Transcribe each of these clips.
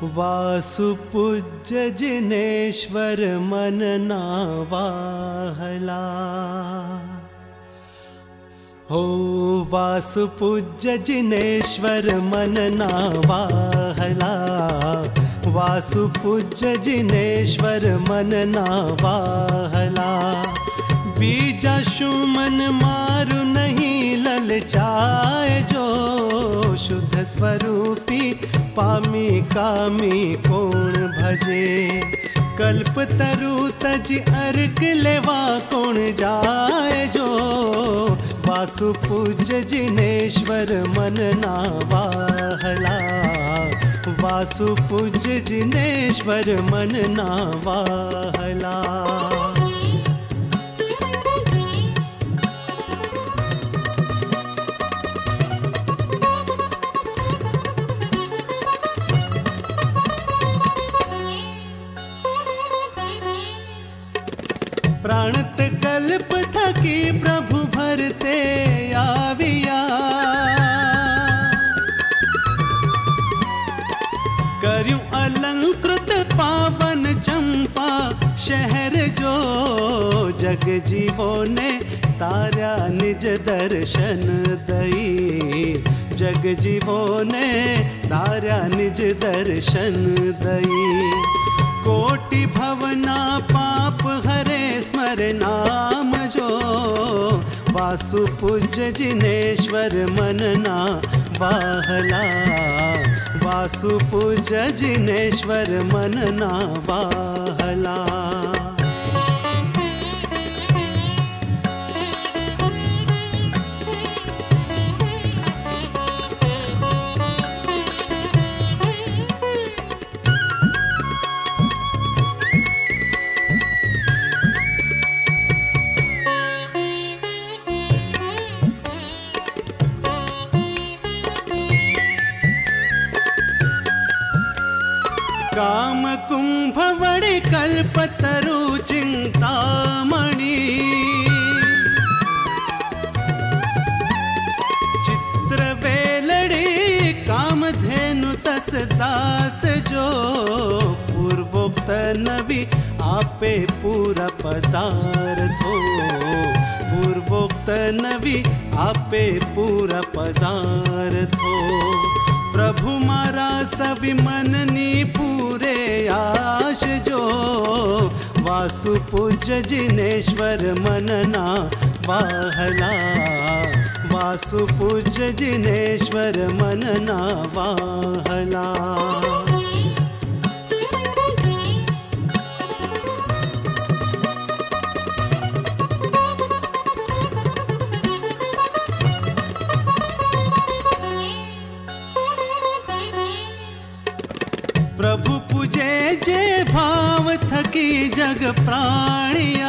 वासुपूज्य जिनेश्वर मन ना वाहला। हो वासुपूज्य जिनेश्वर मन ना वाहला। वासुपूज्य जिनेश्वर मन ना वाहला। बीजाशु मन मारु नहीं ललचाए जो। शुद्ध स्वरूपी पामी कामी कौन भजे। कल्प तरु तज अर्क लेवा कौन जाए जो। वासुपूज्य जिनेश्वर मन ना वाहला। वासुपूज्य जिनेश्वर मन ना वाहला। प्राणत कल्प थकी प्रभु भरते आविया। कर्यूं अलंकृत पावन चंपा शहर जो। जग जीवो ने तारा निज दर्शन दई। जग जीवो ने तारा निज दर्शन दई। कोटि भवना पाप हरे स्मर नाम जो। वासुपूज्य जिनेश्वर मन ना वाहला। वासुपूज्य जिनेश्वर मन ना वाहला। काम कुंभ वड़े कल्पतरु चिंतामणि। चित्र वेलड़ी कामधेनु तस दास जो। पूर्वोक्त नवि आपे पूरा पदार्थो। पूर्वोक्त नवि आपे पूरा पदार्थो। प्रभु मारा सभी मननी पूरे आश जो। वासुपूज्य जिनेश्वर मन ना वाहला। वासुपूज्य जिनेश्वर मन ना वाहला। प्रभु पूजे जे भाव थकी जग प्राणिया।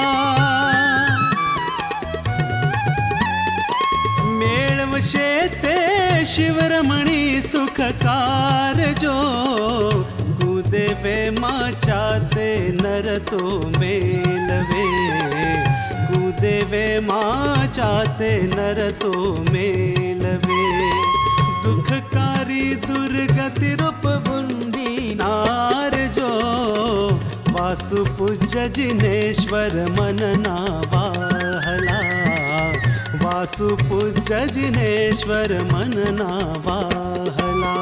मेळवशे ते शिवरमणी सुखकार जो। गुदेवे माचाते नर तो मेलवे। गुदेवे माचाते नर तो मेलवे। दुखकारी दुर्गति रूप बुंदी नार जो। वासुपूज्य जिनेश्वर मन ना वाहला। वासुपूज्य जिनेश्वर मन ना वाहला।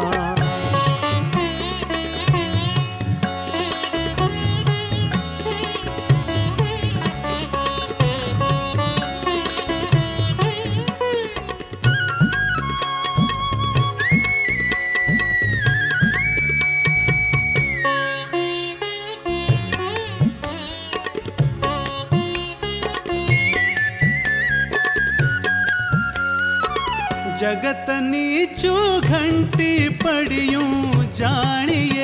जगत नीचू घंटी पड़ियूं जानिए।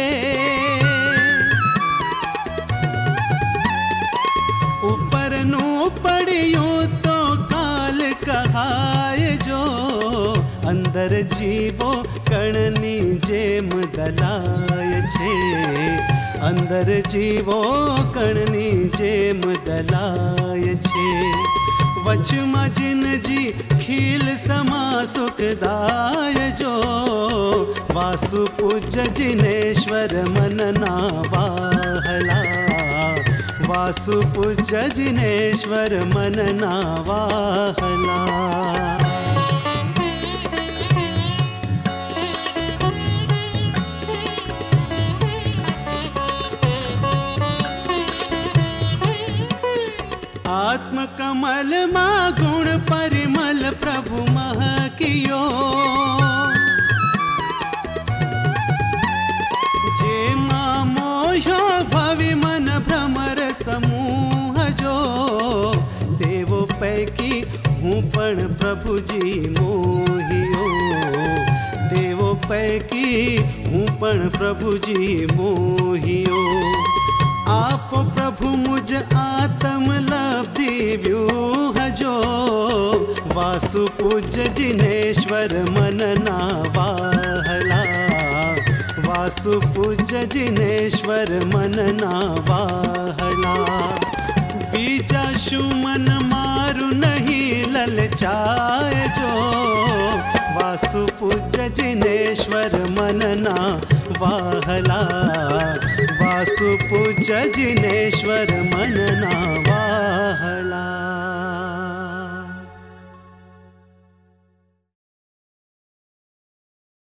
ऊपर नू पड़ियूं तो काल कहाय जो। अंदर जीवो कणनी जेम दलाय छे। अंदर जीवो कणनी जेम दलाय छे। वच मजिन जी खील समा सुखदाय जो वासु पूज्य जिनेश्वर मन ना वाहला वासु पूज्य जिनेश्वर मन ना वाहला। आत्म कमल मा गुण परिमल प्रभु मह कियो जे मा मोह्यो भवि मन भ्रमर समूह जो देवो पैकी हूँ पण प्रभु जी मोहियो देवो पैकी हूँ पण प्रभु जी मोहियो। आप प्रभु मुझ आत्म लब्धि व्यूह जो वासु पूज्य जिनेश्वर मन ना वाहला वासु पूज्य जिनेश्वर मन ना वाहला। बीजा सुमन मारु नहीं ललचाए जो वासु पूज्य जिनेश्वर मन ना वाहला वासु पूज्य जिनेश्वर मन ना वाहला।